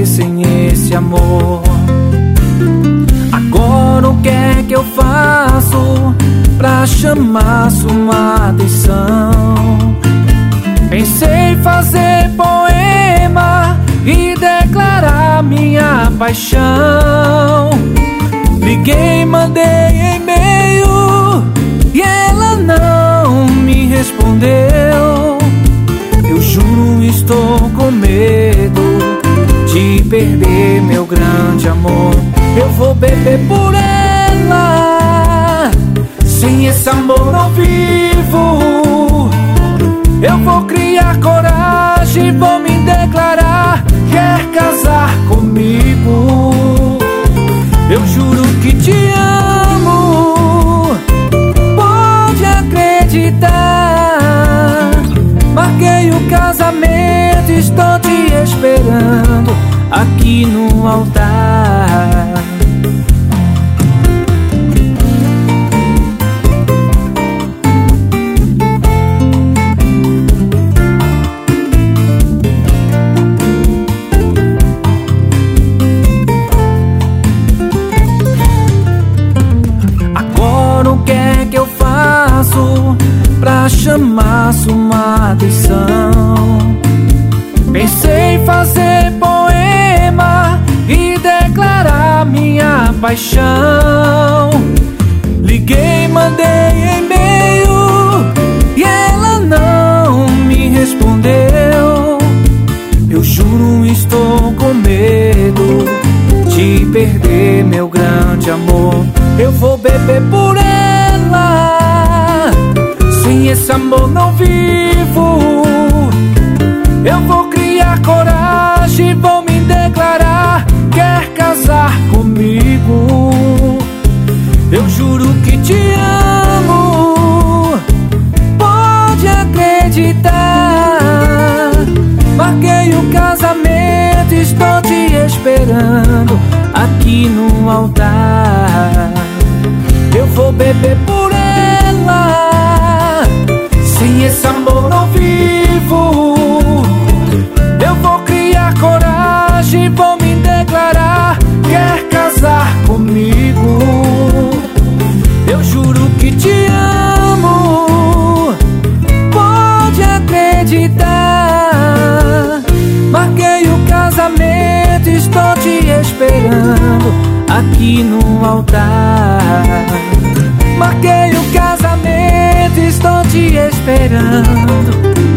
viver sem esse amor. Agora o que é que eu faço pra chamar sua atenção? Pensei em fazer poema e declarar minha paixão. Liguei, mandei e-mail e ela não me respondeu. Eu juro, estou com medo de perder meu grande amor. Eu vou beber por ela, sem esse amor não vivo. Eu vou criar coragem, vou me declarar. Quer casar comigo? Eu juro que te amo, pode acreditar. Marquei o casamento, estou te esperando aqui no altar. Pra chamar sua atenção, pensei em fazer poema e declarar minha paixão. Liguei, mandei e-mail e ela não me respondeu. Eu juro, estou com medo de perder meu grande amor. Eu vou beber por ela, sem esse amor não vivo. Eu vou criar coragem, vou me declarar. Quer casar comigo? Eu juro que te amo, pode acreditar. Marquei o casamento, estou te esperando aqui no altar. Eu vou beber por ela, sem esse amor não vivo. Eu vou criar coragem, vou me declarar. Quer casar comigo? Eu juro que te amo, pode acreditar. Marquei o casamento, estou te esperando aqui no altar. Marquei o casamento, estou te esperando